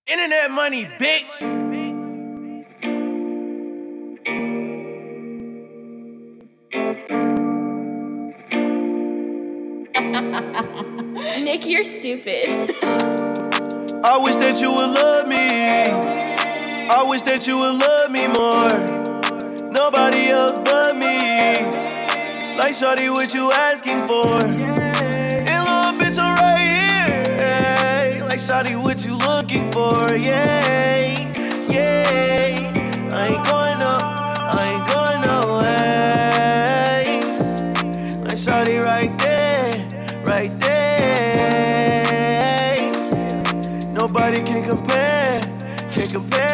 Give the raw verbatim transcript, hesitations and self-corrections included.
Internet money, bitch. Nick, you're stupid. I wish that you would love me. I wish that you would love me more. Nobody else but me. Like shawty, what you asking for? And little bitch, I'm right here. Like shawty, what you looking for? Yeah, yeah. I ain't going no, I ain't going no way. Like shawty, right there, right there. Nobody can compare, can compare.